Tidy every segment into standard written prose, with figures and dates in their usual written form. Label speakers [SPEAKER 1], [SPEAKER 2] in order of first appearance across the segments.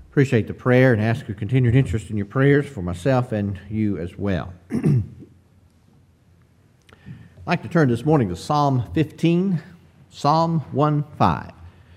[SPEAKER 1] Appreciate the prayer and ask your continued interest in your prayers for myself and you as well. I'd like to turn this morning to Psalm 15, Psalm 1:5.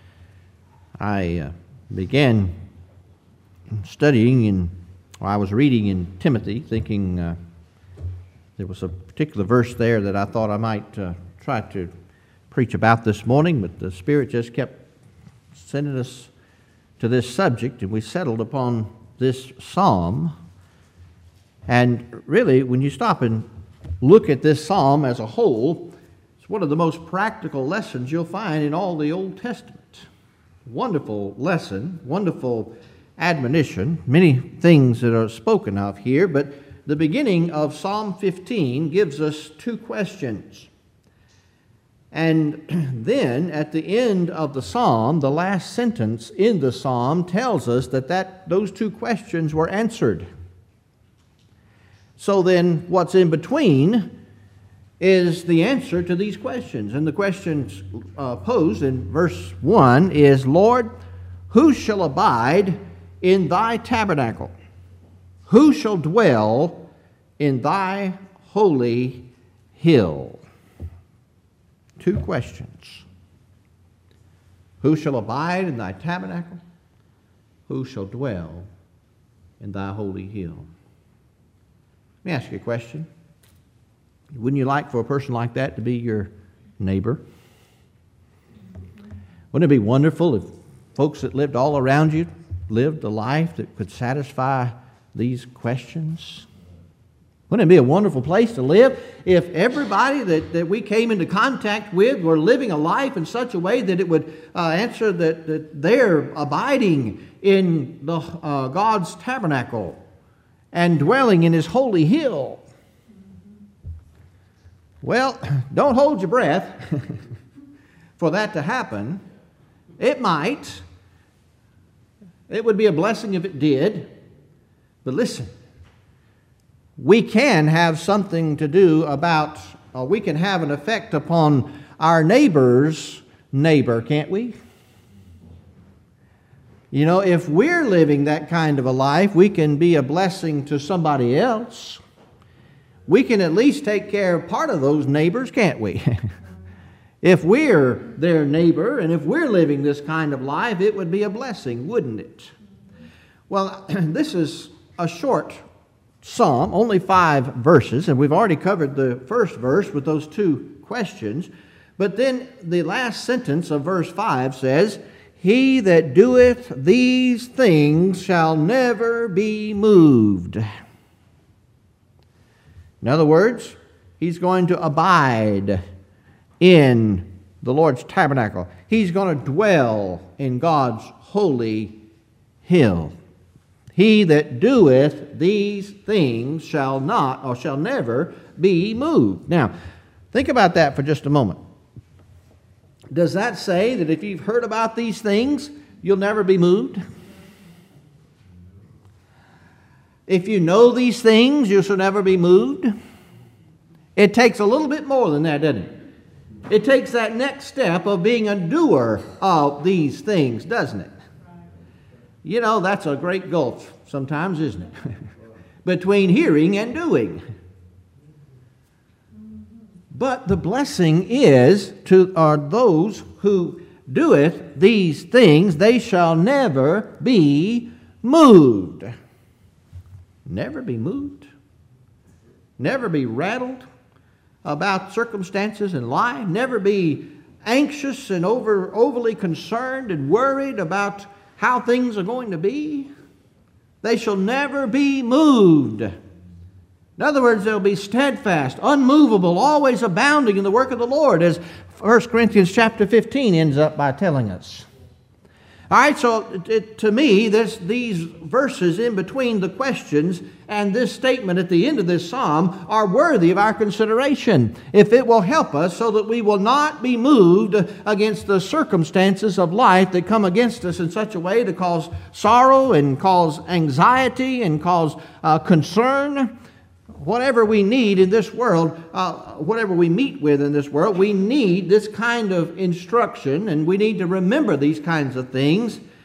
[SPEAKER 1] I began studying I was reading in Timothy, thinking there was a particular verse there that I thought I might try to preach about this morning, but the Spirit just kept sending us to this subject, and we settled upon this psalm. And really, when you stop and look at this psalm as a whole, it's one of the most practical lessons you'll find in all the Old Testament. Wonderful lesson, wonderful admonition, many things that are spoken of here, but the beginning of Psalm 15 gives us two questions. And then at the end of the psalm, the last sentence in the psalm tells us that those two questions were answered. So then what's in between is the answer to these questions. And the questions posed in verse 1 is, Lord, who shall abide in thy tabernacle? Who shall dwell in thy holy hill? Two questions. Who shall abide in thy tabernacle? Who shall dwell in thy holy hill? Let me ask you a question. Wouldn't you like for a person like that to be your neighbor? Wouldn't it be wonderful if folks that lived all around you lived a life that could satisfy these questions? Wouldn't it be a wonderful place to live if everybody that we came into contact with were living a life in such a way that it would answer that they're abiding in the God's tabernacle and dwelling in His holy hill? Well, don't hold your breath for that to happen. It might. It would be a blessing if it did. But listen, we can have something to do about, we can have an effect upon our neighbor's neighbor, can't we? You know, if we're living that kind of a life, we can be a blessing to somebody else. We can at least take care of part of those neighbors, can't we? If we're their neighbor and if we're living this kind of life, it would be a blessing, wouldn't it? Well, this is a short psalm, only 5 verses, and we've already covered the first verse with those two questions. But then the last sentence of verse 5 says, He that doeth these things shall never be moved. In other words, he's going to abide in the Lord's tabernacle. He's going to dwell in God's holy hill. He that doeth these things shall not or shall never be moved. Now, think about that for just a moment. Does that say that if you've heard about these things, you'll never be moved? If you know these things, you shall never be moved? It takes a little bit more than that, doesn't it? It takes that next step of being a doer of these things, doesn't it? You know, that's a great gulf sometimes, isn't it? Between hearing and doing. But the blessing is to those who doeth these things, they shall never be moved. Never be moved. Never be rattled about circumstances in life. Never be anxious and overly concerned and worried about how things are going to be. They shall never be moved. In other words, they'll be steadfast, unmovable, always abounding in the work of the Lord, as 1 Corinthians chapter 15 ends up by telling us. All right, so to me, these verses in between the questions and this statement at the end of this psalm are worthy of our consideration, if it will help us so that we will not be moved against the circumstances of life that come against us in such a way to cause sorrow and cause anxiety and cause concern. Whatever we need in this world, whatever we meet with in this world, we need this kind of instruction, and we need to remember these kinds of things.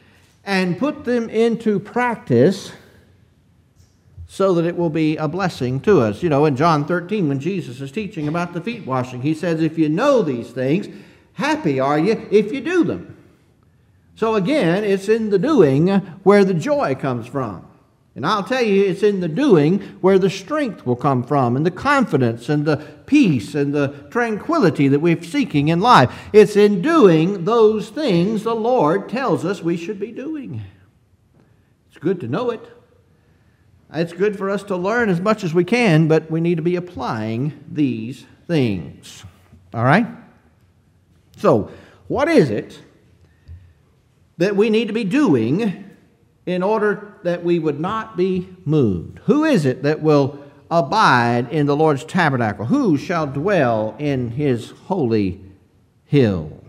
[SPEAKER 1] and put them into practice so that it will be a blessing to us. You know, in John 13, when Jesus is teaching about the feet washing, he says, if you know these things, happy are you if you do them. So again, it's in the doing where the joy comes from. And I'll tell you, it's in the doing where the strength will come from, and the confidence and the peace and the tranquility that we're seeking in life. It's in doing those things the Lord tells us we should be doing. It's good to know it. It's good for us to learn as much as we can, but we need to be applying these things. All right? So, what is it that we need to be doing in order that we would not be moved? Who is it that will abide in the Lord's tabernacle? Who shall dwell in his holy hill?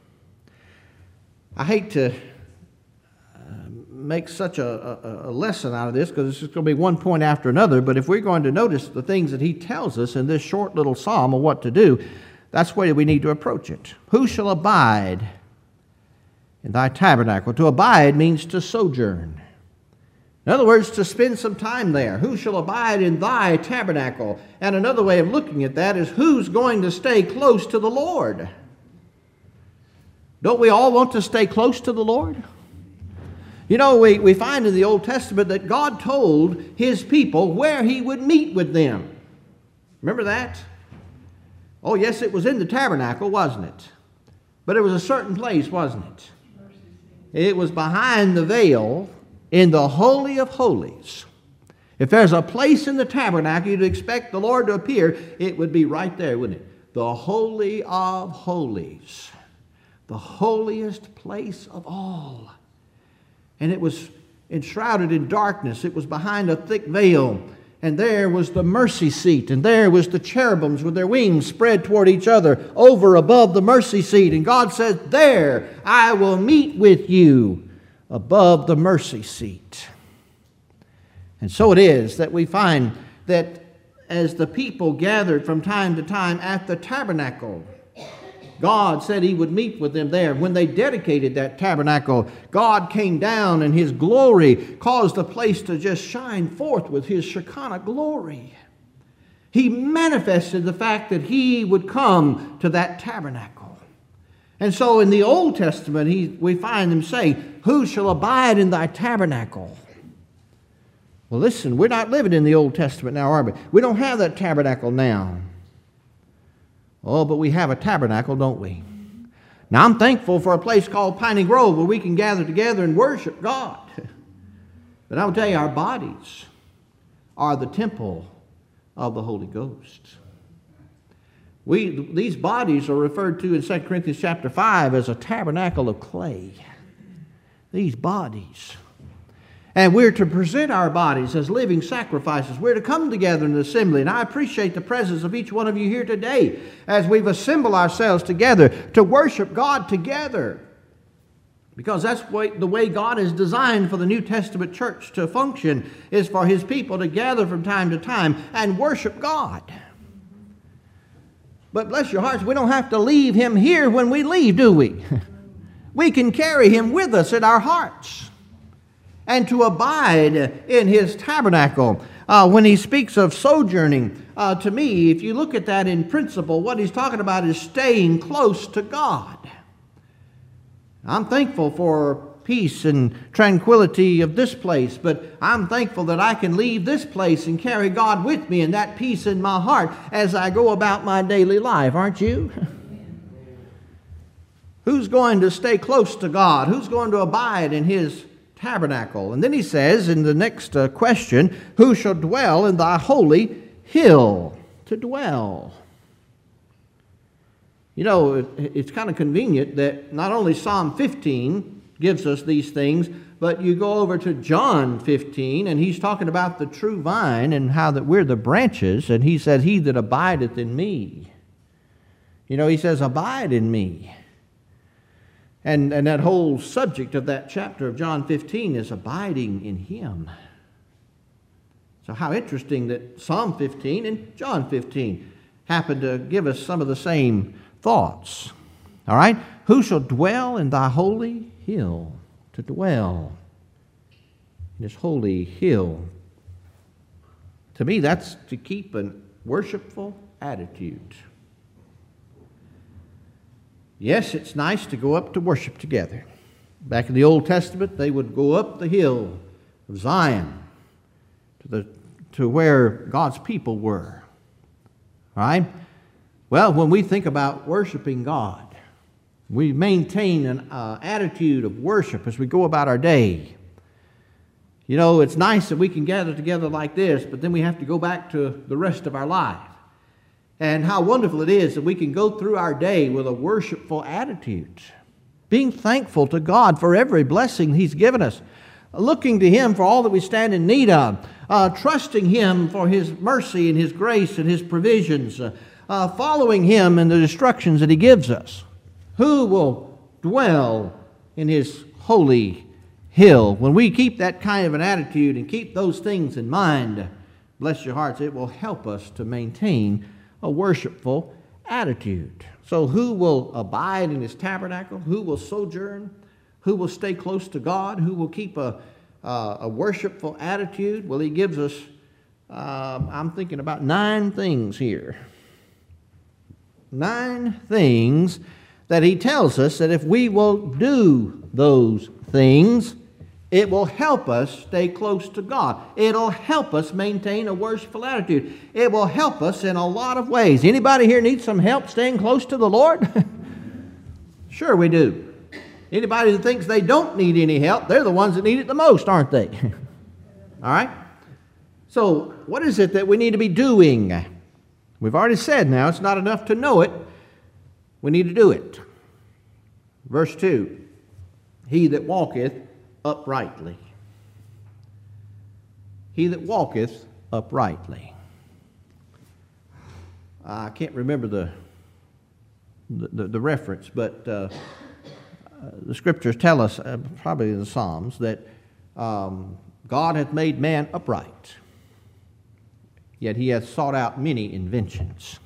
[SPEAKER 1] I hate to make such a lesson out of this, because it's just going to be one point after another, but if we're going to notice the things that he tells us in this short little psalm of what to do, that's the way we need to approach it. Who shall abide in thy tabernacle? To abide means to sojourn. In other words, to spend some time there. Who shall abide in thy tabernacle? And another way of looking at that is, who's going to stay close to the Lord? Don't we all want to stay close to the Lord? You know, we find in the Old Testament that God told his people where he would meet with them. Remember that? Oh, yes, it was in the tabernacle, wasn't it? But it was a certain place, wasn't it? It was behind the veil in the Holy of Holies. If there's a place in the tabernacle you'd expect the Lord to appear, it would be right there, wouldn't it? The Holy of Holies. The holiest place of all. And it was enshrouded in darkness. It was behind a thick veil. And there was the mercy seat. And there was the cherubims with their wings spread toward each other over above the mercy seat. And God says, there I will meet with you above the mercy seat. And so it is that we find that as the people gathered from time to time at the tabernacle, God said he would meet with them there. When they dedicated that tabernacle, God came down and his glory caused the place to just shine forth with his Shekinah glory. He manifested the fact that he would come to that tabernacle. And so in the Old Testament, we find them saying, who shall abide in thy tabernacle? Well, listen, we're not living in the Old Testament now, are we? We don't have that tabernacle now. Oh, but we have a tabernacle, don't we? Now, I'm thankful for a place called Piney Grove where we can gather together and worship God. But I will tell you, our bodies are the temple of the Holy Ghost. These bodies are referred to in 2 Corinthians chapter 5 as a tabernacle of clay. These bodies. And we're to present our bodies as living sacrifices. We're to come together in an assembly. And I appreciate the presence of each one of you here today as we've assembled ourselves together to worship God together. Because that's the way God is designed for the New Testament church to function, is for his people to gather from time to time and worship God. But bless your hearts, we don't have to leave him here when we leave, do we? We can carry him with us in our hearts. And to abide in his tabernacle. When he speaks of sojourning, to me, if you look at that in principle, what he's talking about is staying close to God. I'm thankful for peace and tranquility of this place, but I'm thankful that I can leave this place and carry God with me and that peace in my heart as I go about my daily life, aren't you? Who's going to stay close to God? Who's going to abide in his tabernacle? And then he says in the next question, who shall dwell in thy holy hill? To dwell. You know, it's kind of convenient that not only Psalm 15 gives us these things, but you go over to John 15, and he's talking about the true vine and how that we're the branches, and he says, he that abideth in me. You know, he says, abide in me. And that whole subject of that chapter of John 15 is abiding in him. So how interesting that Psalm 15 and John 15 happen to give us some of the same thoughts. All right? Who shall dwell in thy holy hill? to dwell in His holy hill. To me, that's to keep a worshipful attitude. Yes, it's nice to go up to worship together. Back in the Old Testament, they would go up the hill of Zion to where God's people were. All right? Well, when we think about worshiping God, we maintain an attitude of worship as we go about our day. You know, it's nice that we can gather together like this, but then we have to go back to the rest of our life. And how wonderful it is that we can go through our day with a worshipful attitude, being thankful to God for every blessing He's given us, looking to Him for all that we stand in need of, trusting Him for His mercy and His grace and His provisions, following Him in the instructions that He gives us. Who will dwell in His holy hill? When we keep that kind of an attitude and keep those things in mind, bless your hearts, it will help us to maintain a worshipful attitude. So who will abide in His tabernacle? Who will sojourn? Who will stay close to God? Who will keep a worshipful attitude? Well, He gives us, I'm thinking about 9 things here. 9 things that He tells us that if we will do those things, it will help us stay close to God. It'll help us maintain a worshipful attitude. It will help us in a lot of ways. Anybody here need some help staying close to the Lord? Sure we do. Anybody that thinks they don't need any help, they're the ones that need it the most, aren't they? All right? So, what is it that we need to be doing? We've already said now it's not enough to know it. We need to do it. Verse 2, He that walketh uprightly. He that walketh uprightly. I can't remember the reference, but the Scriptures tell us, probably in the Psalms, that God hath made man upright, yet He hath sought out many inventions.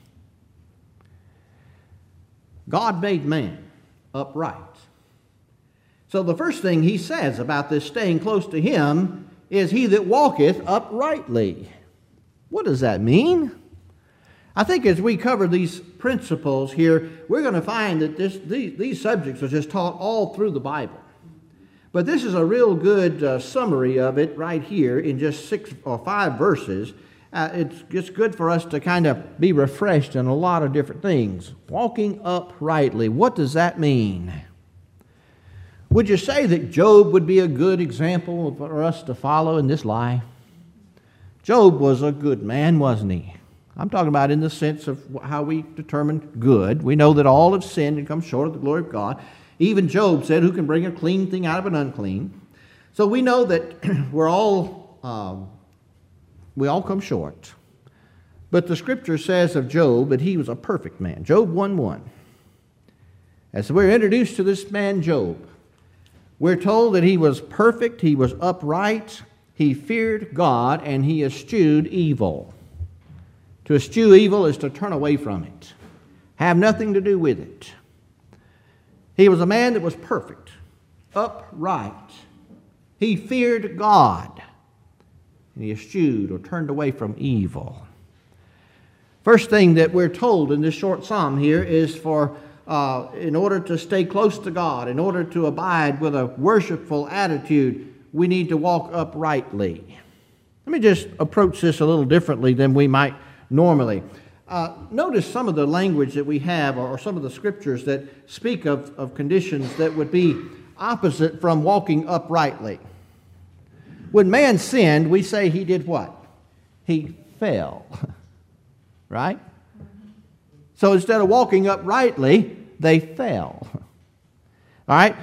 [SPEAKER 1] God made man upright. So the first thing He says about this staying close to Him is he that walketh uprightly. What does that mean? I think as we cover these principles here, we're going to find that these subjects are just taught all through the Bible. But this is a real good summary of it right here in just 6 or 5 verses. It's just good for us to kind of be refreshed in a lot of different things. Walking uprightly, what does that mean? Would you say that Job would be a good example for us to follow in this life? Job was a good man, wasn't he? I'm talking about in the sense of how we determine good. We know that all have sinned and come short of the glory of God. Even Job said, who can bring a clean thing out of an unclean? So we know that we all come short. But the Scripture says of Job that he was a perfect man. Job 1:1. As we're introduced to this man Job, we're told that he was perfect, he was upright, he feared God, and he eschewed evil. To eschew evil is to turn away from it, have nothing to do with it. He was a man that was perfect, upright. He feared God, and he eschewed or turned away from evil. First thing that we're told in this short psalm here is for in order to stay close to God, in order to abide with a worshipful attitude, we need to walk uprightly. Let me just approach this a little differently than we might normally. Notice some of the language that we have, or some of the scriptures that speak of conditions that would be opposite from walking uprightly. When man sinned, we say he did what? He fell. Right? So instead of walking uprightly, they fell. All right?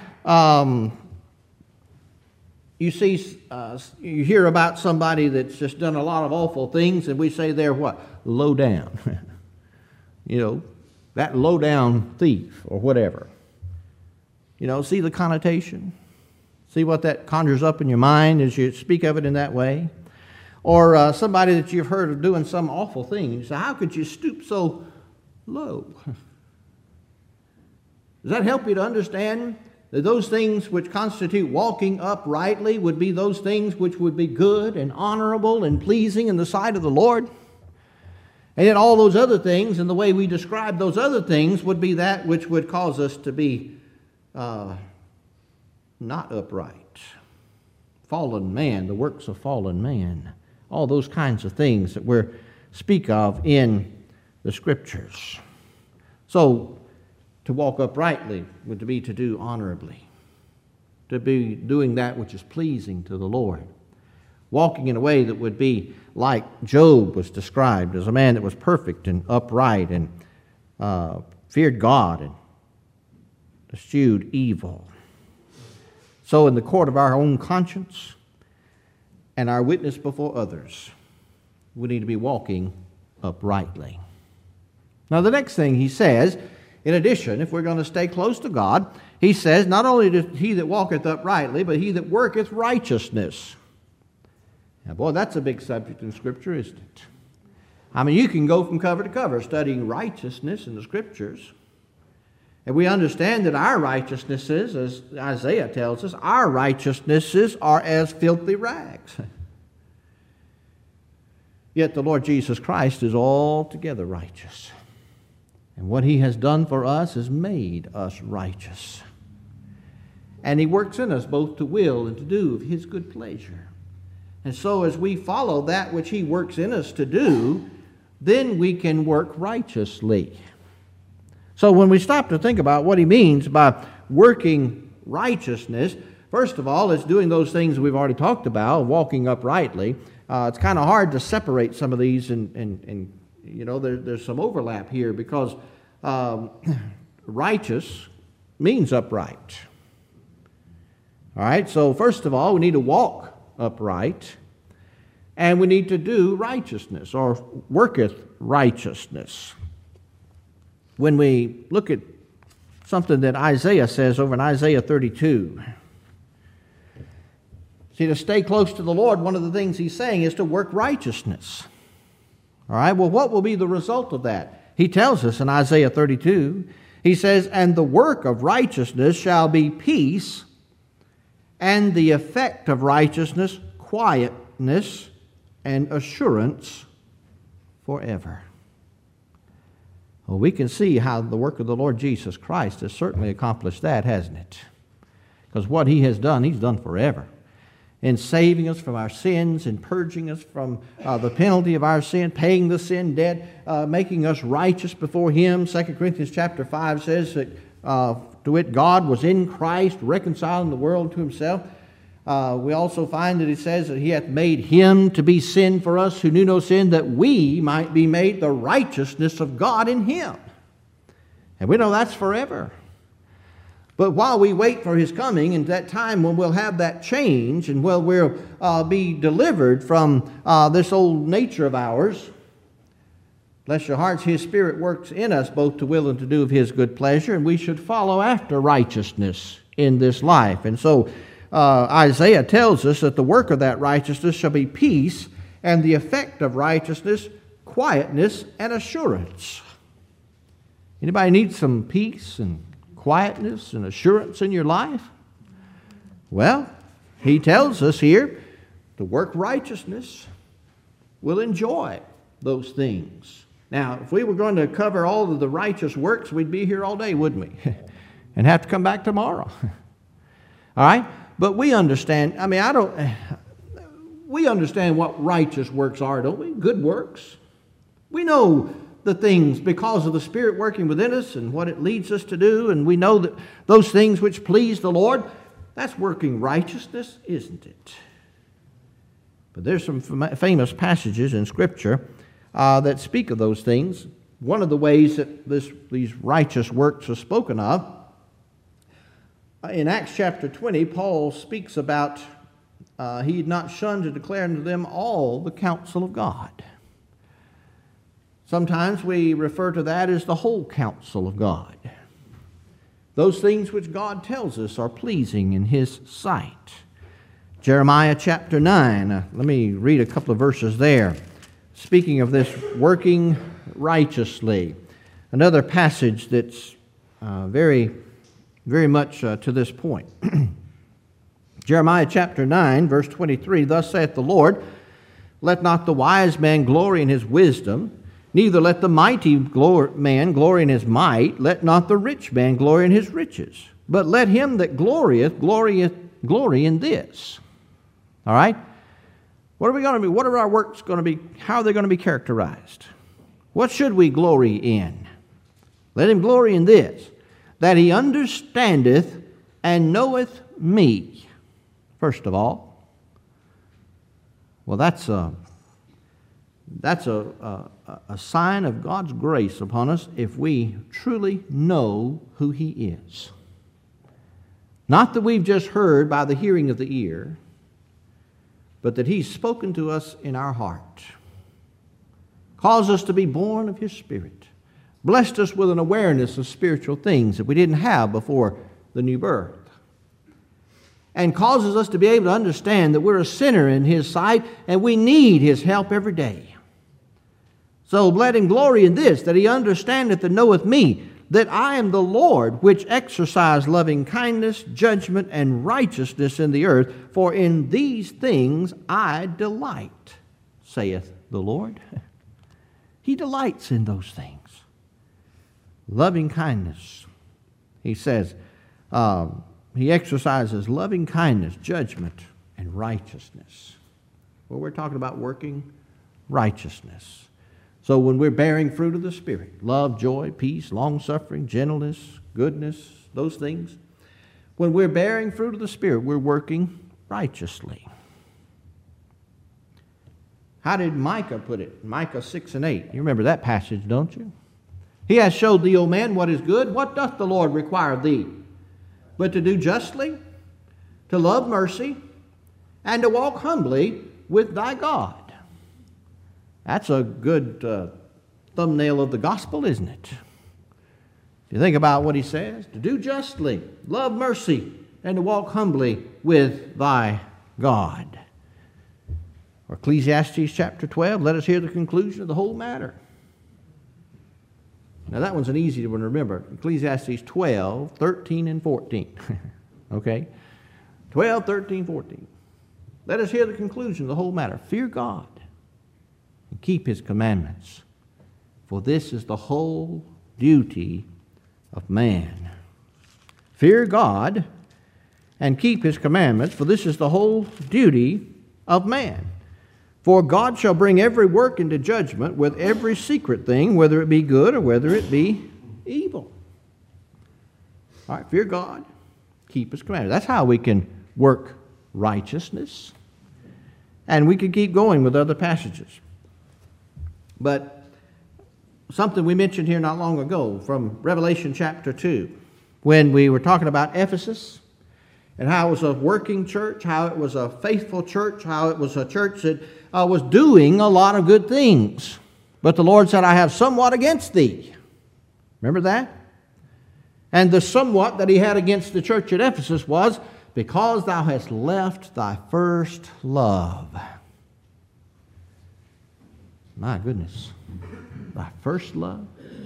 [SPEAKER 1] You see, you hear about somebody that's just done a lot of awful things, and we say they're what? Low down. You know, that low down thief or whatever. You know, see the connotation? See what that conjures up in your mind as you speak of it in that way? Or somebody that you've heard of doing some awful thing. You say, how could you stoop so low? Does that help you to understand those things which constitute walking uprightly would be those things which would be good and honorable and pleasing in the sight of the Lord. And yet all those other things, and the way we describe those other things, would be that which would cause us to be not upright. Fallen man, the works of fallen man. All those kinds of things that we speak of in the Scriptures. So, to walk uprightly would be to do honorably, to be doing that which is pleasing to the Lord, walking in a way that would be like Job was described as a man that was perfect and upright and feared God and eschewed evil. So in the court of our own conscience and our witness before others, we need to be walking uprightly. Now the next thing he says, in addition, if we're going to stay close to God, he says, not only does he that walketh uprightly, but he that worketh righteousness. Now, boy, that's a big subject in Scripture, isn't it? I mean, you can go from cover to cover studying righteousness in the Scriptures. And we understand that our righteousnesses, as Isaiah tells us, our righteousnesses are as filthy rags. Yet the Lord Jesus Christ is altogether righteous. And what he has done for us has made us righteous. And he works in us both to will and to do of his good pleasure. And so as we follow that which he works in us to do, then we can work righteously. So when we stop to think about what he means by working righteousness, first of all, it's doing those things we've already talked about, walking uprightly. It's kind of hard to separate some of these, and you know, there's some overlap here because righteous means upright. All right, so first of all, we need to walk upright, and we need to do righteousness, or worketh righteousness. When we look at something that Isaiah says over in Isaiah 32, see, to stay close to the Lord, one of the things he's saying is to work righteousness. All right, well, what will be the result of that? He tells us in Isaiah 32, he says, and the work of righteousness shall be peace, and the effect of righteousness, quietness, and assurance forever. Well, we can see how the work of the Lord Jesus Christ has certainly accomplished that, hasn't it? Because what he has done, he's done forever. In saving us from our sins, in purging us from the penalty of our sin, paying the sin debt, making us righteous before him. 2 Corinthians chapter 5 says that to wit, God was in Christ, reconciling the world to himself. We also find that it says that he hath made him to be sin for us who knew no sin, that we might be made the righteousness of God in him. And we know that's forever. But while we wait for his coming, and that time when we'll have that change, and we'll be delivered from this old nature of ours, bless your hearts, his Spirit works in us both to will and to do of his good pleasure, and we should follow after righteousness in this life. And so Isaiah tells us that the work of that righteousness shall be peace, and the effect of righteousness, quietness, and assurance. Anybody need some peace and quietness and assurance in your life? Well, he tells us here to work righteousness. We'll enjoy those things. Now, if we were going to cover all of the righteous works, we'd be here all day, wouldn't we? And have to come back tomorrow. All right? But we understand, we understand what righteous works are, don't we? Good works. We know the things because of the Spirit working within us and what it leads us to do, and we know that those things which please the Lord, that's working righteousness, isn't it? But there's some famous passages in Scripture that speak of those things. One of the ways that these righteous works are spoken of, in Acts chapter 20, Paul speaks about he had not shunned to declare unto them all the counsel of God. Sometimes we refer to that as the whole counsel of God. Those things which God tells us are pleasing in his sight. Jeremiah chapter 9, let me read a couple of verses there. Speaking of this working righteously. Another passage that's very very much to this point. Jeremiah chapter 9, verse 23, "Thus saith the Lord, let not the wise man glory in his wisdom, neither let the mighty man glory in his might, let not the rich man glory in his riches, but let him that glorieth glory in this." All right? What are we going to be? What are our works going to be? How are they going to be characterized? What should we glory in? Let him glory in this, that he understandeth and knoweth me. First of all, well, that's a sign of God's grace upon us if we truly know who He is. Not that we've just heard by the hearing of the ear, but that He's spoken to us in our heart, caused us to be born of His Spirit, blessed us with an awareness of spiritual things that we didn't have before the new birth, and causes us to be able to understand that we're a sinner in His sight and we need His help every day. So let him glory in this, that he understandeth and knoweth me, that I am the Lord, which exercise loving kindness, judgment, and righteousness in the earth. For in these things I delight, saith the Lord. He delights in those things. Loving kindness. He says, he exercises loving kindness, judgment, and righteousness. Well, we're talking about working righteousness. So when we're bearing fruit of the Spirit, love, joy, peace, long-suffering, gentleness, goodness, those things, when we're bearing fruit of the Spirit, we're working righteously. How did Micah put it? Micah 6 and 8. You remember that passage, don't you? He has showed thee, O man, what is good. What doth the Lord require of thee? But to do justly, to love mercy, and to walk humbly with thy God. That's a good thumbnail of the gospel, isn't it? If you think about what he says, to do justly, love mercy, and to walk humbly with thy God. Or Ecclesiastes chapter 12, let us hear the conclusion of the whole matter. Now that one's an easy one to remember. Ecclesiastes 12, 13, and 14. Okay? 12, 13, 14. Let us hear the conclusion of the whole matter. Fear God and keep His commandments, for this is the whole duty of man. Fear God and keep His commandments, for this is the whole duty of man. For God shall bring every work into judgment with every secret thing, whether it be good or whether it be evil. All right, fear God, keep His commandments. That's how we can work righteousness. And we could keep going with other passages. But something we mentioned here not long ago from Revelation chapter 2, when we were talking about Ephesus and how it was a working church, how it was a faithful church, how it was a church that was doing a lot of good things. But the Lord said, I have somewhat against thee. Remember that? And the somewhat that He had against the church at Ephesus was, because thou hast left thy first love. My goodness. Thy first love.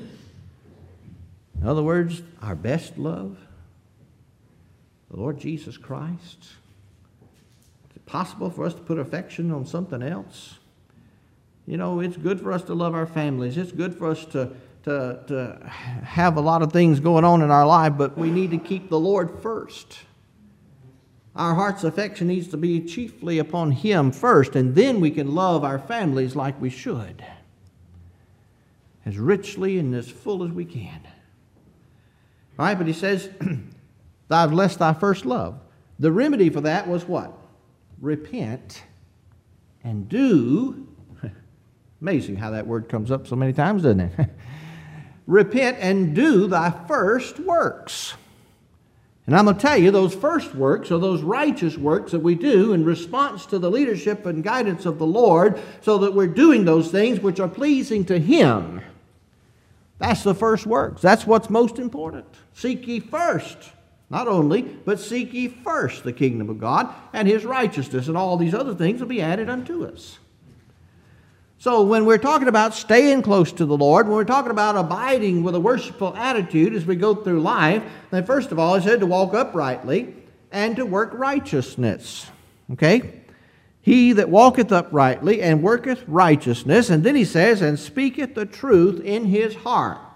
[SPEAKER 1] In other words, our best love. The Lord Jesus Christ. Is it possible for us to put affection on something else? You know, it's good for us to love our families. It's good for us to have a lot of things going on in our life, but we need to keep the Lord first. Our heart's affection needs to be chiefly upon Him first, and then we can love our families like we should, as richly and as full as we can. All right, but He says, thou hast left thy first love. The remedy for that was what? Repent and do. Amazing how that word comes up so many times, doesn't it? Repent and do thy first works. And I'm going to tell you, those first works are those righteous works that we do in response to the leadership and guidance of the Lord, so that we're doing those things which are pleasing to Him. That's the first works. That's what's most important. Seek ye first, not only, but seek ye first the kingdom of God and His righteousness, and all these other things will be added unto us. So when we're talking about staying close to the Lord, when we're talking about abiding with a worshipful attitude as we go through life, then first of all, it said to walk uprightly and to work righteousness. Okay? He that walketh uprightly and worketh righteousness, and then he says, and speaketh the truth in his heart.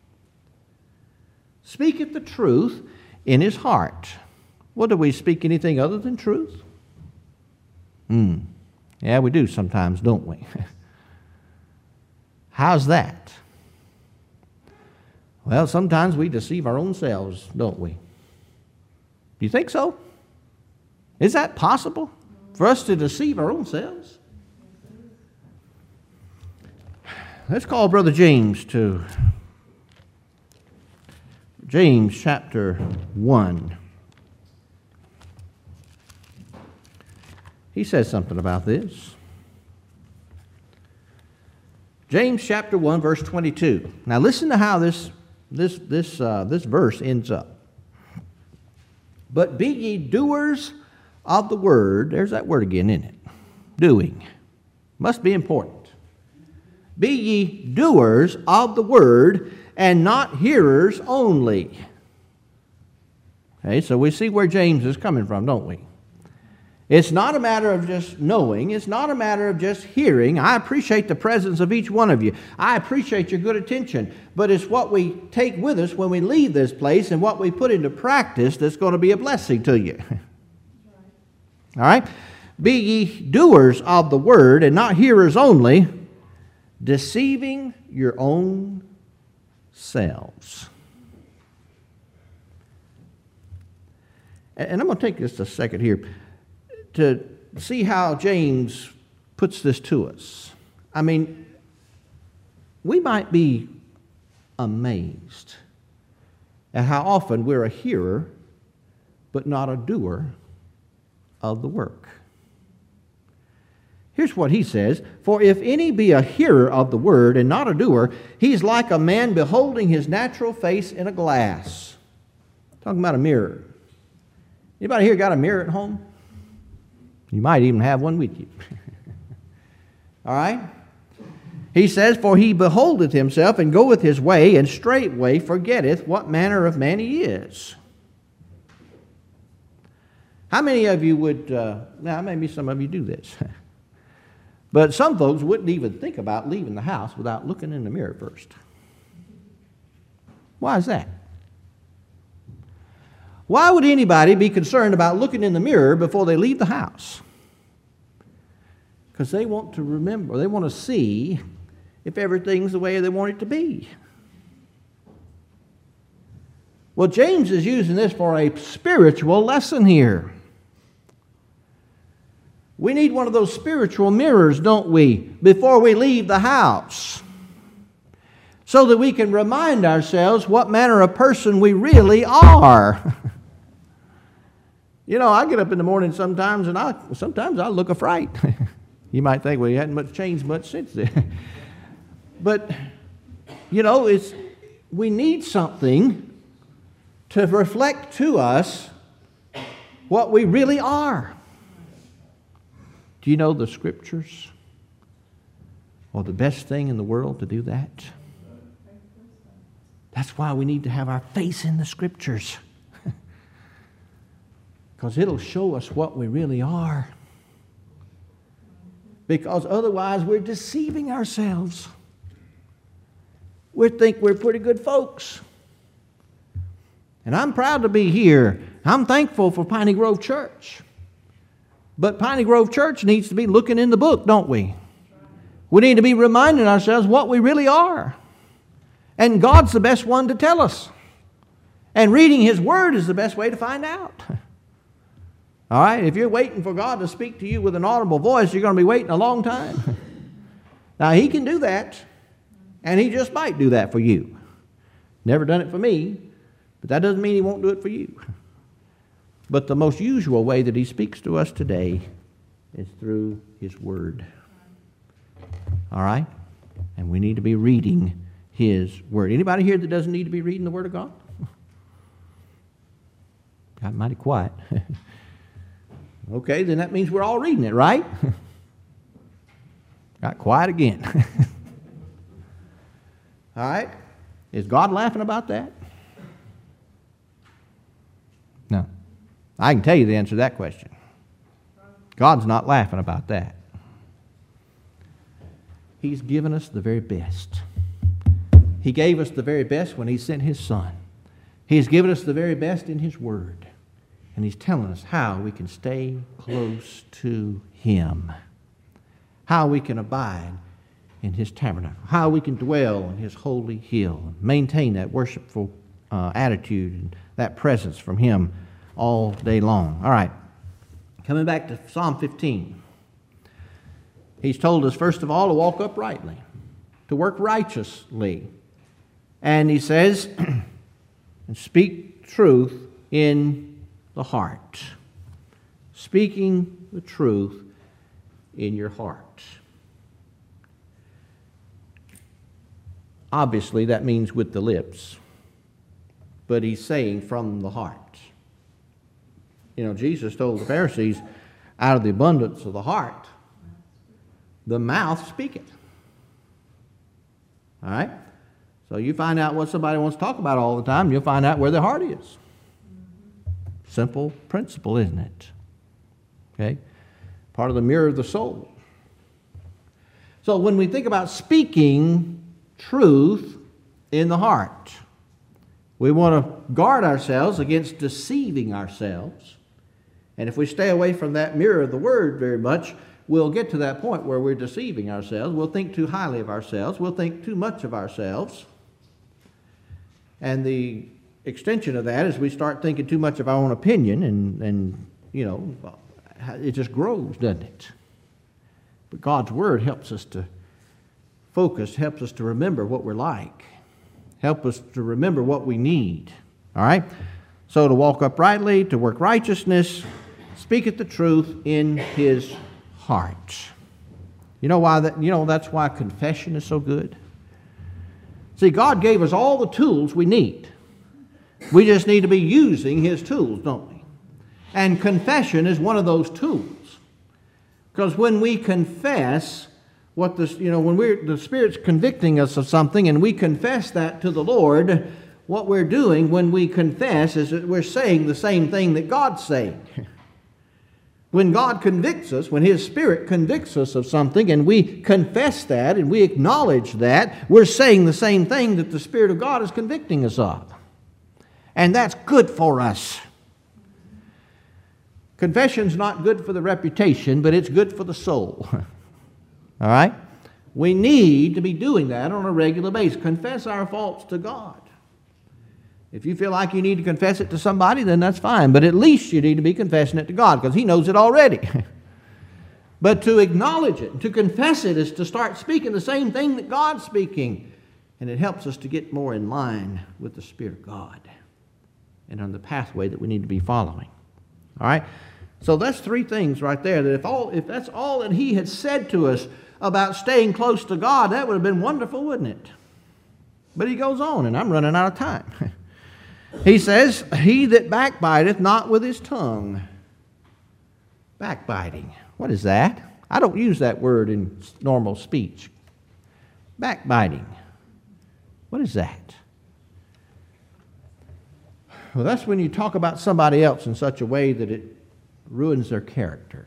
[SPEAKER 1] Speaketh the truth in his heart. Well, do we speak anything other than truth? Yeah, we do sometimes, don't we? How's that? Well, sometimes we deceive our own selves, don't we? Do you think so? Is that possible for us to deceive our own selves? Let's call Brother James to James chapter 1. He says something about this. James chapter 1, verse 22. Now listen to how this verse ends up. But be ye doers of the word. There's that word again, isn't it? Doing. Must be important. Be ye doers of the word, and not hearers only. Okay, so we see where James is coming from, don't we? It's not a matter of just knowing. It's not a matter of just hearing. I appreciate the presence of each one of you. I appreciate your good attention. But it's what we take with us when we leave this place and what we put into practice that's going to be a blessing to you. All right? Be ye doers of the word and not hearers only, deceiving your own selves. And I'm going to take just a second here to see how James puts this to us. I mean, we might be amazed at how often we're a hearer but not a doer of the work. Here's what he says, for if any be a hearer of the word and not a doer, he's like a man beholding his natural face in a glass. Talking about a mirror. Anybody here got a mirror at home? You might even have one with you. All right? He says, for he beholdeth himself and goeth his way, and straightway forgetteth what manner of man he is. How many of you would, now maybe some of you do this, but some folks wouldn't even think about leaving the house without looking in the mirror first. Why is that? Why would anybody be concerned about looking in the mirror before they leave the house? Because they want to remember, they want to see if everything's the way they want it to be. Well, James is using this for a spiritual lesson here. We need one of those spiritual mirrors, don't we, before we leave the house, so that we can remind ourselves what manner of person we really are. You know, I get up in the morning sometimes, and sometimes I look a fright. You might think, well, you hadn't changed much since then. But, you know, we need something to reflect to us what we really are. Do you know the Scriptures are the best thing in the world to do that? That's why we need to have our face in the Scriptures. Because it'll show us what we really are. Because otherwise we're deceiving ourselves. We think we're pretty good folks. And I'm proud to be here. I'm thankful for Piney Grove Church. But Piney Grove Church needs to be looking in the book, don't we? We need to be reminding ourselves what we really are. And God's the best one to tell us. And reading His Word is the best way to find out. All right? If you're waiting for God to speak to you with an audible voice, you're going to be waiting a long time. Now, He can do that. And He just might do that for you. Never done it for me. But that doesn't mean He won't do it for you. But the most usual way that He speaks to us today is through His Word. All right? And we need to be reading His Word. Anybody here that doesn't need to be reading the Word of God? Got mighty quiet. Okay, then that means we're all reading it, right? Got quiet again. All right? Is God laughing about that? No. I can tell you the answer to that question. God's not laughing about that. He's given us the very best. He gave us the very best when He sent His Son. He's given us the very best in His Word. And He's telling us how we can stay close to Him. How we can abide in His tabernacle. How we can dwell in His holy hill. And maintain that worshipful attitude and that presence from Him all day long. All right. Coming back to Psalm 15. He's told us, first of all, to walk uprightly, to work righteously. And He says, and speak truth in the heart. Speaking the truth in your heart. Obviously, that means with the lips. But He's saying from the heart. You know, Jesus told the Pharisees, out of the abundance of the heart, the mouth speaketh. All right? So you find out what somebody wants to talk about all the time, you'll find out where their heart is. Simple principle, isn't it? Okay? Part of the mirror of the soul. So when we think about speaking truth in the heart, we want to guard ourselves against deceiving ourselves. And if we stay away from that mirror of the Word very much, we'll get to that point where we're deceiving ourselves. We'll think too highly of ourselves. We'll think too much of ourselves. And the extension of that is we start thinking too much of our own opinion, and you know, it just grows, doesn't it? But God's Word helps us to focus, helps us to remember what we're like, help us to remember what we need. All right? So to walk uprightly, to work righteousness, speaketh the truth in his heart. You know why that? You know that's why confession is so good. See, God gave us all the tools we need. We just need to be using His tools, don't we? And confession is one of those tools. Because when we confess what this, you know, when the Spirit's convicting us of something and we confess that to the Lord, what we're doing when we confess is that we're saying the same thing that God's saying. When God convicts us, when His Spirit convicts us of something and we confess that and we acknowledge that, we're saying the same thing that the Spirit of God is convicting us of. And that's good for us. Confession's not good for the reputation, but it's good for the soul. All right? We need to be doing that on a regular basis. Confess our faults to God. If you feel like you need to confess it to somebody, then that's fine. But at least you need to be confessing it to God because He knows it already. But to acknowledge it, to confess it, is to start speaking the same thing that God's speaking. And it helps us to get more in line with the Spirit of God and on the pathway that we need to be following. All right? So that's three things right there. That if that's all that He had said to us about staying close to God, that would have been wonderful, wouldn't it? But He goes on, and I'm running out of time. He says, he that backbiteth not with his tongue. Backbiting. What is that? I don't use that word in normal speech. Backbiting. What is that? Well, that's when you talk about somebody else in such a way that it ruins their character.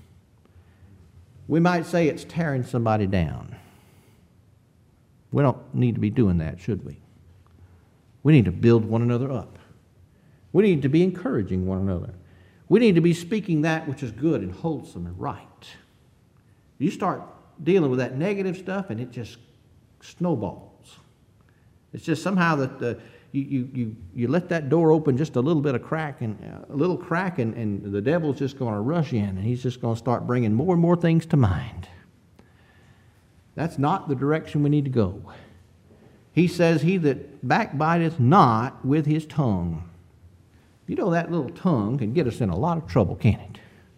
[SPEAKER 1] We might say it's tearing somebody down. We don't need to be doing that, should we? We need to build one another up. We need to be encouraging one another. We need to be speaking that which is good and wholesome and right. You start dealing with that negative stuff and it just snowballs. It's just somehow that you let that door open just a little bit of crack, and the devil's just going to rush in and he's just going to start bringing more and more things to mind. That's not the direction we need to go. He says, he that backbiteth not with his tongue. You know that little tongue can get us in a lot of trouble, can't it?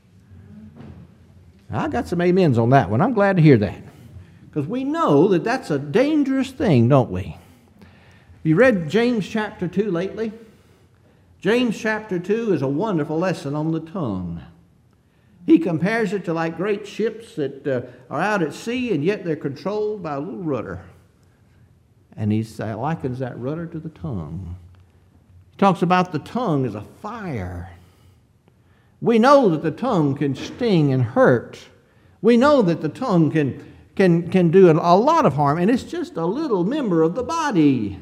[SPEAKER 1] I got some amens on that one. I'm glad to hear that. Because we know that that's a dangerous thing, don't we? Have you read James chapter 2 lately? James chapter 2 is a wonderful lesson on the tongue. He compares it to like great ships that are out at sea, and yet they're controlled by a little rudder. And he likens that rudder to the tongue. He talks about the tongue as a fire. We know that the tongue can sting and hurt. We know that the tongue can do a lot of harm, and it's just a little member of the body.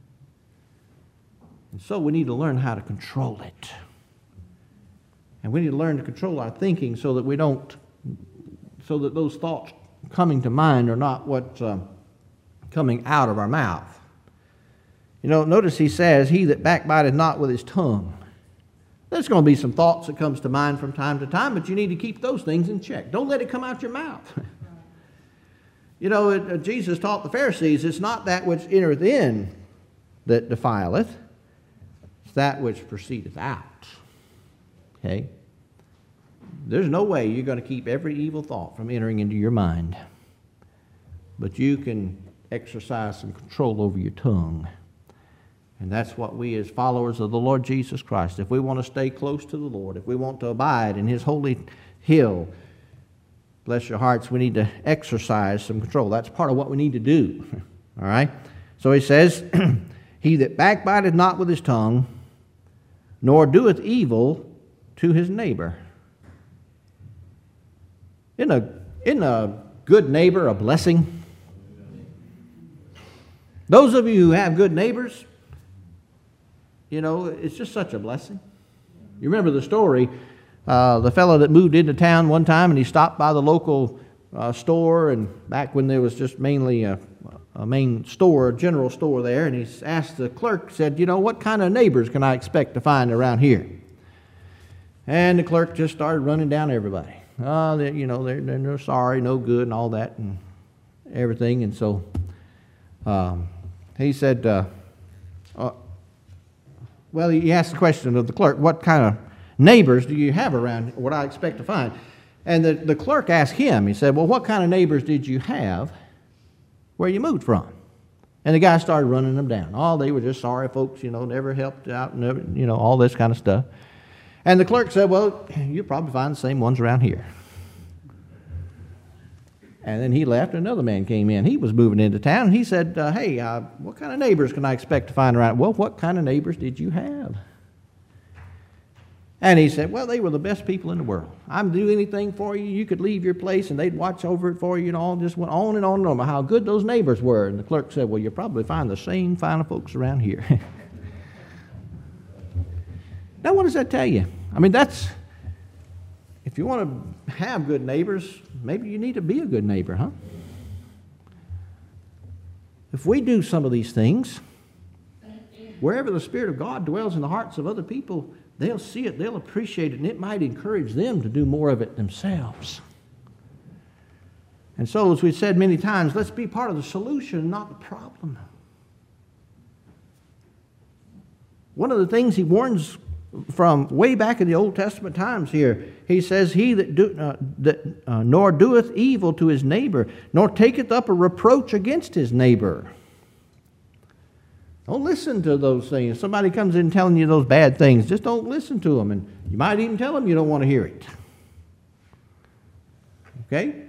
[SPEAKER 1] And so we need to learn how to control it. And we need to learn to control our thinking so that those thoughts coming to mind are not what's coming out of our mouth. You know, notice he says, he that backbiteth not with his tongue. There's going to be some thoughts that comes to mind from time to time, but you need to keep those things in check. Don't let it come out your mouth. You know, Jesus taught the Pharisees, it's not that which entereth in that defileth, it's that which proceedeth out. Okay? There's no way you're going to keep every evil thought from entering into your mind. But you can exercise some control over your tongue. And that's what we as followers of the Lord Jesus Christ, if we want to stay close to the Lord, if we want to abide in His holy hill, bless your hearts, we need to exercise some control. That's part of what we need to do. All right? So he says, he that backbiteth not with his tongue, nor doeth evil to his neighbor. Isn't a good neighbor a blessing? Those of you who have good neighbors, you know, it's just such a blessing. You remember the story, the fellow that moved into town one time and he stopped by the local store, and back when there was just mainly a main store, a general store there, and he asked the clerk, said, you know, what kind of neighbors can I expect to find around here? And the clerk just started running down everybody. They're sorry, no good, and all that, and everything. And so he said, he asked the question of the clerk, what kind of neighbors do you have around, what I expect to find? And the clerk asked him, he said, well, what kind of neighbors did you have where you moved from? And the guy started running them down. Oh, they were just sorry folks, never helped out, never, all this kind of stuff. And the clerk said, well, you'll probably find the same ones around here. And then he left, and another man came in. He was moving into town, and he said, hey, what kind of neighbors can I expect to find around? Well, what kind of neighbors did you have? And he said, well, they were the best people in the world. I'd do anything for you. You could leave your place, and they'd watch over it for you, and all just went on and on about how good those neighbors were. And the clerk said, well, you'll probably find the same fine folks around here. Now, what does that tell you? I mean, if you want to have good neighbors, maybe you need to be a good neighbor, huh? If we do some of these things, wherever the Spirit of God dwells in the hearts of other people, they'll see it, they'll appreciate it, and it might encourage them to do more of it themselves. And so, as we've said many times, let's be part of the solution, not the problem. One of the things he warns from way back in the Old Testament times here, he says, he nor doeth evil to his neighbor, nor taketh up a reproach against his neighbor. Don't listen to those things. If somebody comes in telling you those bad things, just don't listen to them. And you might even tell them you don't want to hear it. Okay?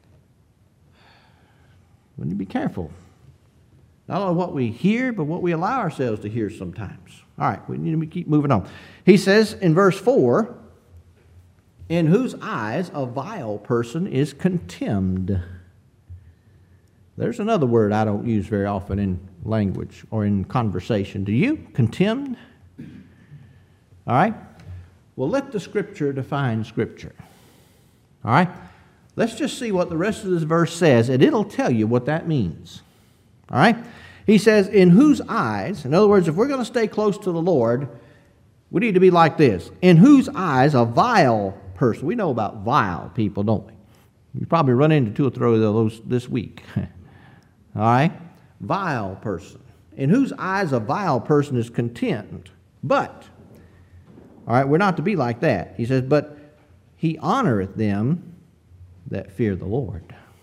[SPEAKER 1] We need to be careful. Not only what we hear, but what we allow ourselves to hear sometimes. All right, we need to keep moving on. He says in verse 4, in whose eyes a vile person is contemned. There's another word I don't use very often in language or in conversation. Do you? Contemned? All right? Well, let the Scripture define Scripture. All right? Let's just see what the rest of this verse says, and it'll tell you what that means. All right? He says, in whose eyes, in other words, if we're going to stay close to the Lord, we need to be like this. In whose eyes a vile person. We know about vile people, don't we? You probably run into two or three of those this week. All right? Vile person. In whose eyes a vile person is contemned. But, all right, we're not to be like that. He says, but he honoreth them that fear the Lord.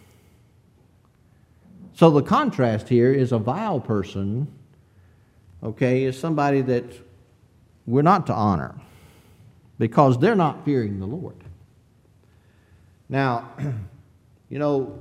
[SPEAKER 1] So the contrast here is a vile person, okay, is somebody that we're not to honor because they're not fearing the Lord. Now, you know,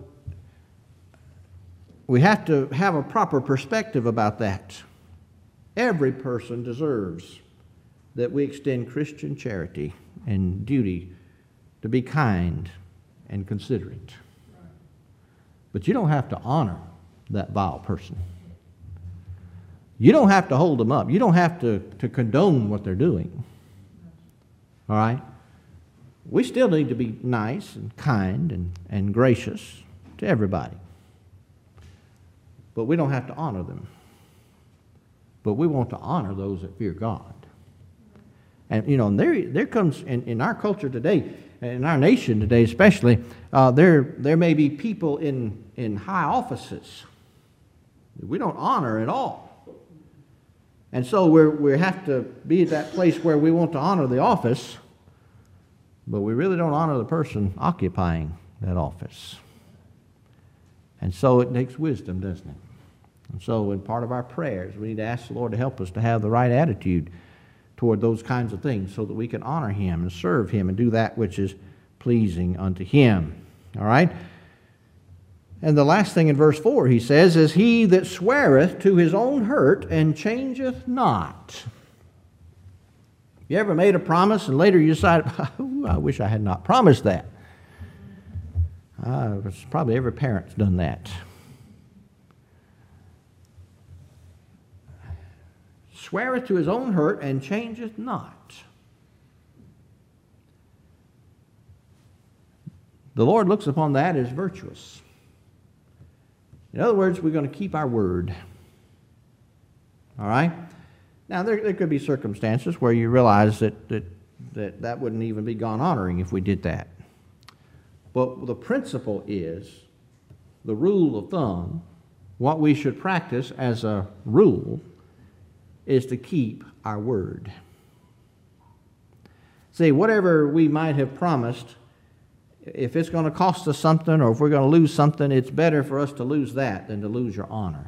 [SPEAKER 1] we have to have a proper perspective about that. Every person deserves that we extend Christian charity and duty to be kind and considerate. But you don't have to honor that vile person. You don't have to hold them up. You don't have to condone what they're doing. All right? We still need to be nice and kind and gracious to everybody. But we don't have to honor them. But we want to honor those that fear God. And, you know, there comes, in our culture today, in our nation today especially, there may be people in high offices that we don't honor at all. And so we have to be at that place where we want to honor the office, but we really don't honor the person occupying that office. And so it takes wisdom, doesn't it? And so in part of our prayers, we need to ask the Lord to help us to have the right attitude toward those kinds of things so that we can honor Him and serve Him and do that which is pleasing unto Him. All right? And the last thing in verse 4, he says, is he that sweareth to his own hurt and changeth not. You ever made a promise and later you decided, I wish I had not promised that? Probably every parent's done that. Sweareth to his own hurt and changeth not. The Lord looks upon that as virtuous. In other words, we're going to keep our word. All right? Now, there could be circumstances where you realize that wouldn't even be God honoring if we did that. But the principle is, the rule of thumb, what we should practice as a rule, is to keep our word. See, whatever we might have promised, if it's going to cost us something or if we're going to lose something, it's better for us to lose that than to lose your honor.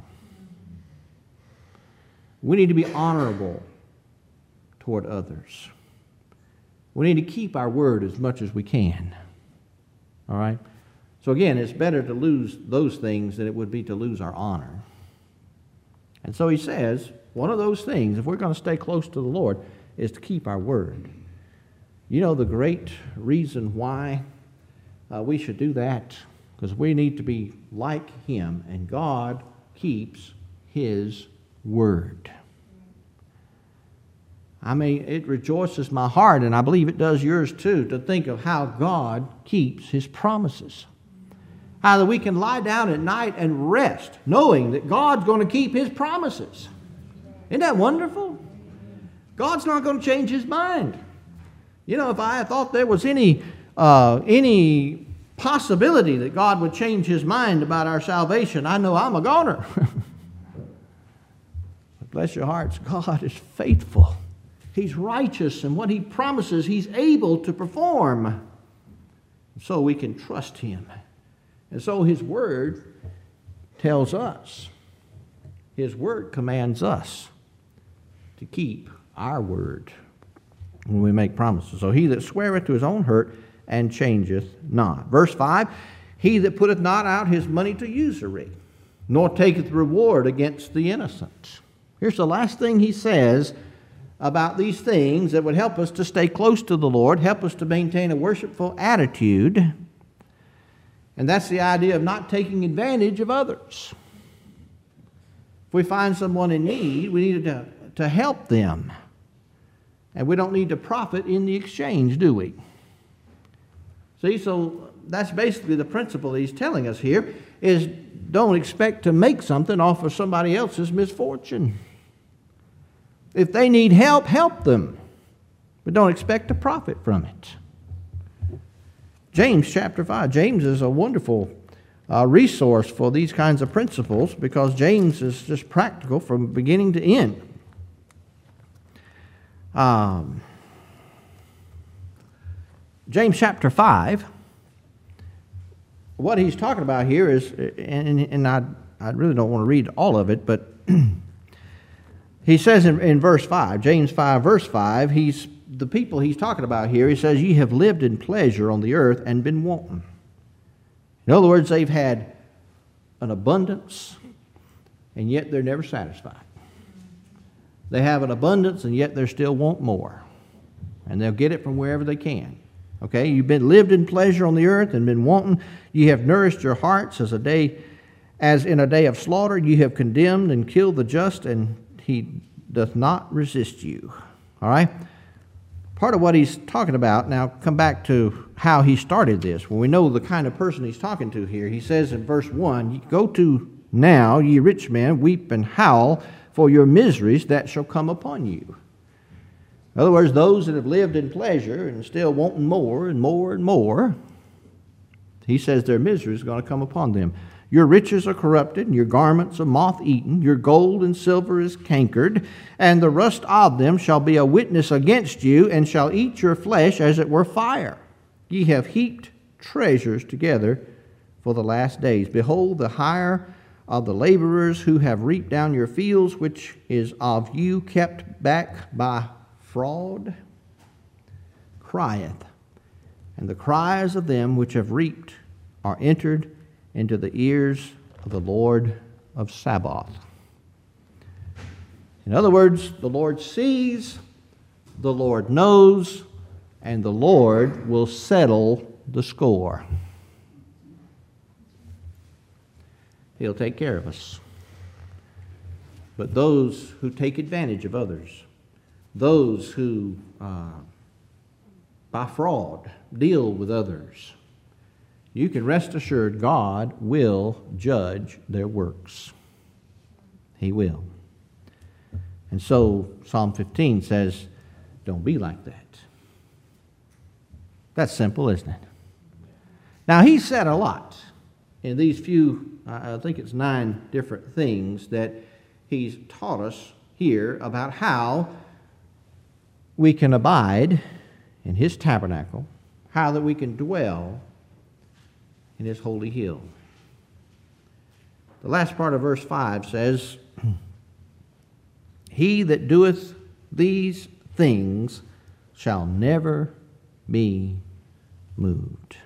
[SPEAKER 1] We need to be honorable toward others. We need to keep our word as much as we can. All right? So again, it's better to lose those things than it would be to lose our honor. And so he says, one of those things, if we're going to stay close to the Lord, is to keep our word. You know the great reason why we should do that? Because we need to be like Him, and God keeps His word. I mean, it rejoices my heart, and I believe it does yours too, to think of how God keeps His promises. How that we can lie down at night and rest, knowing that God's going to keep His promises. Isn't that wonderful? God's not going to change His mind. You know, if I thought there was any possibility that God would change His mind about our salvation, I know I'm a goner. But bless your hearts, God is faithful. He's righteous, and what He promises, He's able to perform. So we can trust Him. And so His Word tells us, His Word commands us to keep our word when we make promises. So he that sweareth to his own hurt and changeth not. Verse 5, he that putteth not out his money to usury, nor taketh reward against the innocent. Here's the last thing he says about these things that would help us to stay close to the Lord, help us to maintain a worshipful attitude. And that's the idea of not taking advantage of others. If we find someone in need, we need to help them. And we don't need to profit in the exchange, do we? See, so that's basically the principle he's telling us here, is don't expect to make something off of somebody else's misfortune. If they need help, help them. But don't expect to profit from it. James chapter 5. James is a wonderful resource for these kinds of principles because James is just practical from beginning to end. James chapter 5, what he's talking about here is, and I really don't want to read all of it, but he says in verse 5, James 5, verse 5, the people he's talking about here, he says, ye have lived in pleasure on the earth and been wanton. In other words, they've had an abundance, and yet they're never satisfied. They have an abundance, and yet they still want more. And they'll get it from wherever they can. Okay, you've been lived in pleasure on the earth and been wanting. You have nourished your hearts as in a day of slaughter. You have condemned and killed the just, and he doth not resist you. All right? Part of what he's talking about, now come back to how he started this. When we know the kind of person he's talking to here, he says in verse 1, "Go to now, ye rich men, weep and howl for your miseries that shall come upon you." In other words, those that have lived in pleasure and still wanting more and more and more, he says their misery is going to come upon them. Your riches are corrupted, and your garments are moth-eaten. Your gold and silver is cankered, and the rust of them shall be a witness against you, and shall eat your flesh as it were fire. Ye have heaped treasures together for the last days. Behold, the hire of the laborers who have reaped down your fields, which is of you kept back by fraud, crieth, and the cries of them which have reaped are entered into the ears of the Lord of Sabaoth. In other words, the Lord sees, the Lord knows, and the Lord will settle the score. He'll take care of us. But those who take advantage of others, those who, by fraud, deal with others, you can rest assured God will judge their works. He will. And so Psalm 15 says, don't be like that. That's simple, isn't it? Now, he said a lot in these few, I think it's 9 different things that he's taught us here about how we can abide in his tabernacle, how that we can dwell in his holy hill. The last part of verse 5 says, he that doeth these things shall never be moved.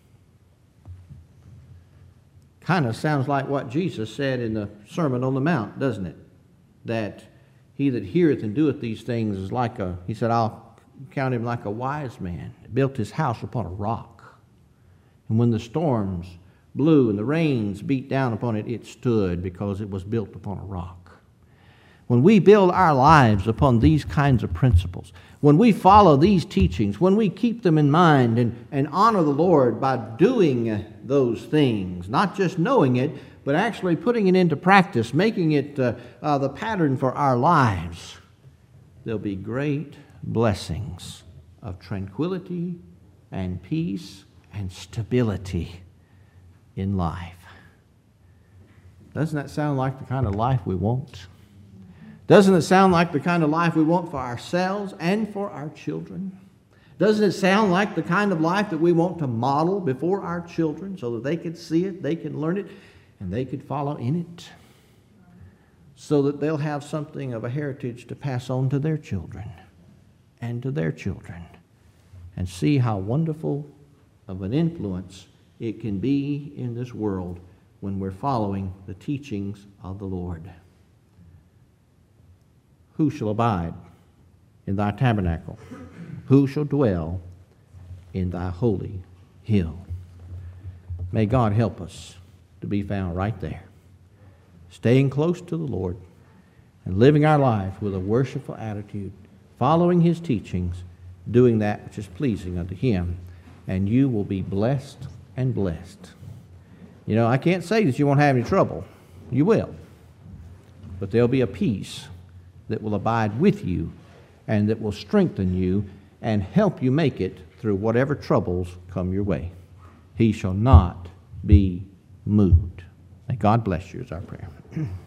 [SPEAKER 1] Kind of sounds like what Jesus said in the Sermon on the Mount, doesn't it? That he that heareth and doeth these things is like he said, I'll count him like a wise man that built his house upon a rock. And when the storms blew and the rains beat down upon it, it stood because it was built upon a rock. When we build our lives upon these kinds of principles, when we follow these teachings, when we keep them in mind and honor the Lord by doing those things, not just knowing it, but actually putting it into practice, making it the pattern for our lives, there'll be great blessings of tranquility and peace and stability in life. Doesn't that sound like the kind of life we want? Doesn't it sound like the kind of life we want for ourselves and for our children? Doesn't it sound like the kind of life that we want to model before our children so that they could see it, they can learn it, and they could follow in it? So that they'll have something of a heritage to pass on to their children and to their children, and see how wonderful of an influence it can be in this world when we're following the teachings of the Lord. Who shall abide in thy tabernacle? Who shall dwell in thy holy hill? May God help us to be found right there, staying close to the Lord and living our life with a worshipful attitude, following his teachings, doing that which is pleasing unto him, and you will be blessed and blessed. You know, I can't say that you won't have any trouble. You will. But there'll be a peace that will abide with you and that will strengthen you and help you make it through whatever troubles come your way. He shall not be moved. May God bless you is our prayer.